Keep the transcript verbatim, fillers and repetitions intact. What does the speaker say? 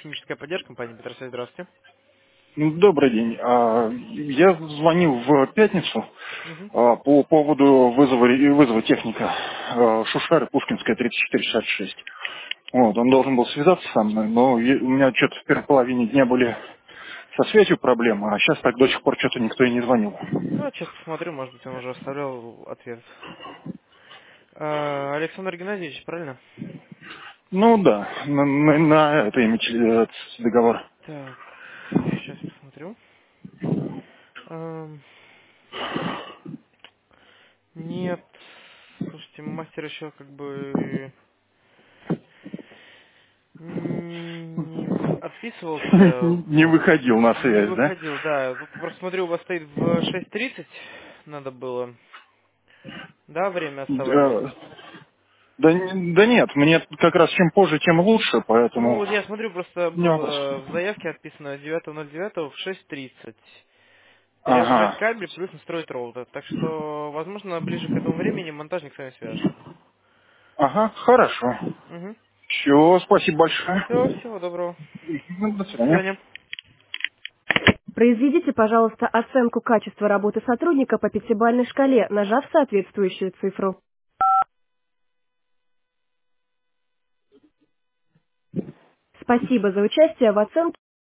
Техническая поддержка компании Петросвязь, здравствуйте. Ну, добрый день. А, Я звонил в пятницу Мгм. а, по поводу вызова, вызова техника а, Шушары Пушкинская тридцать четыре шестьдесят шесть. Вот, он должен был связаться со мной, но е- у меня что-то в первой половине дня были со связью проблемы, а сейчас так до сих пор что-то никто и не звонил. Ну, сейчас посмотрю, может быть, он уже оставлял ответ. А, Александр Геннадьевич, правильно? Ну да, на, на- на это имя теле- договор. Так, сейчас посмотрю. Ам, Нет, слушайте, мастер еще как бы не отписывался, Не выходил на не связь, да? выходил, да. Тут просто смотрю, у вас стоит в шесть тридцать, надо было, да, время оставались. Да, да, не- да нет, мне как раз чем позже, тем лучше, Ну, поэтому вот я смотрю, просто не вопрос. было в заявке отписано девятого ноль девятого в шесть тридцать. Переобжать Ага. кабель плюс настроить роутер. Так что, возможно, ближе к этому времени монтажник с вами свяжется. Ага, хорошо. Угу. Все, спасибо большое. Все, всего доброго. Ну, до До свидания. свидания. Произведите, пожалуйста, оценку качества работы сотрудника по пятибалльной шкале, нажав соответствующую цифру. Спасибо за участие в оценке.